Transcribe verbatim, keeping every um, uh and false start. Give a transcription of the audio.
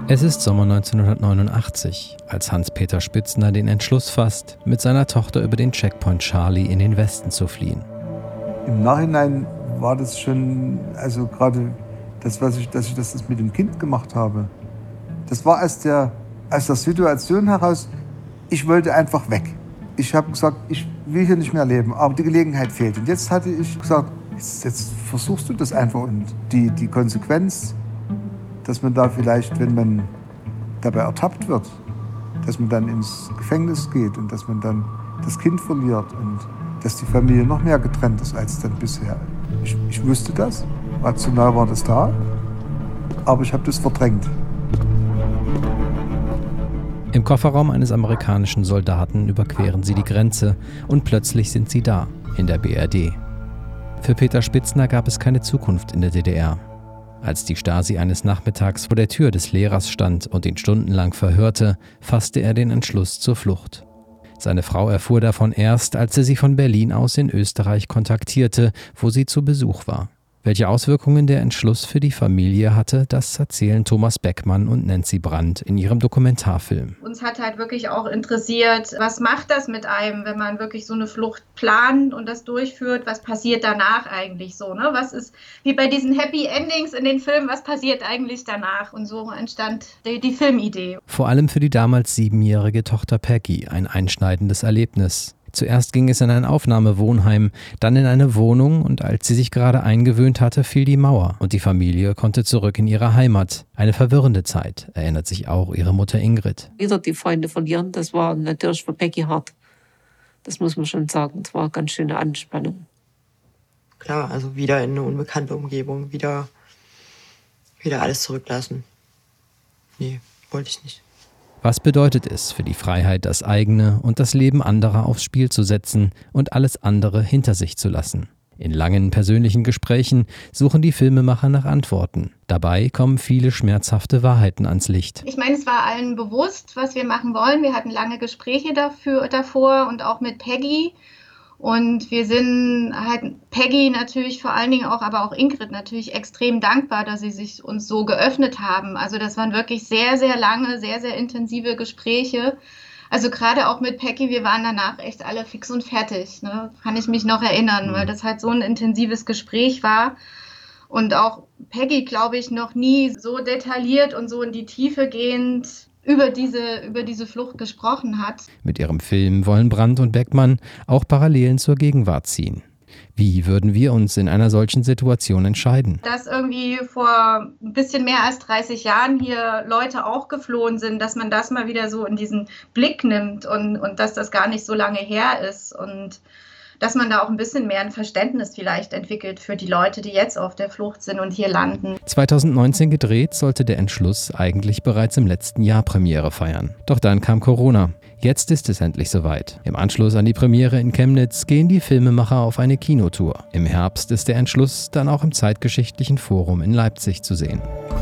Es ist Sommer neunzehnhundertneunundachtzig, als Hans-Peter Spitzner den Entschluss fasst, mit seiner Tochter über den Checkpoint Charlie in den Westen zu fliehen. Im Nachhinein war das schon, also gerade das, was ich, dass ich das mit dem Kind gemacht habe, das war aus der, aus der Situation heraus, ich wollte einfach weg. Ich habe gesagt, ich will hier nicht mehr leben, aber die Gelegenheit fehlt. Und jetzt hatte ich gesagt, jetzt, jetzt versuchst du das einfach. Und die, die Konsequenz, dass man da vielleicht, wenn man dabei ertappt wird, dass man dann ins Gefängnis geht und dass man dann das Kind verliert und dass die Familie noch mehr getrennt ist als dann bisher. Ich, ich wusste das, rational war das da, aber ich habe das verdrängt. Im Kofferraum eines amerikanischen Soldaten überqueren sie die Grenze und plötzlich sind sie da, in der B R D. Für Peter Spitzner gab es keine Zukunft in der D D R. Als die Stasi eines Nachmittags vor der Tür des Lehrers stand und ihn stundenlang verhörte, fasste er den Entschluss zur Flucht. Seine Frau erfuhr davon erst, als er sie von Berlin aus in Österreich kontaktierte, wo sie zu Besuch war. Welche Auswirkungen der Entschluss für die Familie hatte, das erzählen Thomas Beckmann und Nancy Brandt in ihrem Dokumentarfilm. Uns hat halt wirklich auch interessiert, was macht das mit einem, wenn man wirklich so eine Flucht plant und das durchführt? Was passiert danach eigentlich so? Ne? Was ist, wie bei diesen Happy Endings in den Filmen, was passiert eigentlich danach? Und so entstand die, die Filmidee. Vor allem für die damals siebenjährige Tochter Peggy ein einschneidendes Erlebnis. Zuerst ging es in ein Aufnahmewohnheim, dann in eine Wohnung und als sie sich gerade eingewöhnt hatte, fiel die Mauer und die Familie konnte zurück in ihre Heimat. Eine verwirrende Zeit, erinnert sich auch ihre Mutter Ingrid. Wieder die Freunde verlieren, das war natürlich für Peggy hart. Das muss man schon sagen, es war eine ganz schöne Anspannung. Klar, also wieder in eine unbekannte Umgebung, wieder, wieder alles zurücklassen. Nee, wollte ich nicht. Was bedeutet es für die Freiheit, das eigene und das Leben anderer aufs Spiel zu setzen und alles andere hinter sich zu lassen? In langen persönlichen Gesprächen suchen die Filmemacher nach Antworten. Dabei kommen viele schmerzhafte Wahrheiten ans Licht. Ich meine, es war allen bewusst, was wir machen wollen. Wir hatten lange Gespräche dafür, davor und auch mit Peggy. Und wir sind halt Peggy natürlich vor allen Dingen auch, aber auch Ingrid natürlich extrem dankbar, dass sie sich uns so geöffnet haben. Also das waren wirklich sehr, sehr lange, sehr, sehr intensive Gespräche. Also gerade auch mit Peggy, wir waren danach echt alle fix und fertig, ne? Kann ich mich noch erinnern, weil das halt so ein intensives Gespräch war. Und auch Peggy, glaube ich, noch nie so detailliert und so in die Tiefe gehend über diese, über diese Flucht gesprochen hat. Mit ihrem Film wollen Brandt und Beckmann auch Parallelen zur Gegenwart ziehen. Wie würden wir uns in einer solchen Situation entscheiden? Dass irgendwie vor ein bisschen mehr als dreißig Jahren hier Leute auch geflohen sind, dass man das mal wieder so in diesen Blick nimmt und, und dass das gar nicht so lange her ist und dass man da auch ein bisschen mehr ein Verständnis vielleicht entwickelt für die Leute, die jetzt auf der Flucht sind und hier landen. zweitausendneunzehn gedreht, sollte der Entschluss eigentlich bereits im letzten Jahr Premiere feiern. Doch dann kam Corona. Jetzt ist es endlich soweit. Im Anschluss an die Premiere in Chemnitz gehen die Filmemacher auf eine Kinotour. Im Herbst ist der Entschluss dann auch im Zeitgeschichtlichen Forum in Leipzig zu sehen.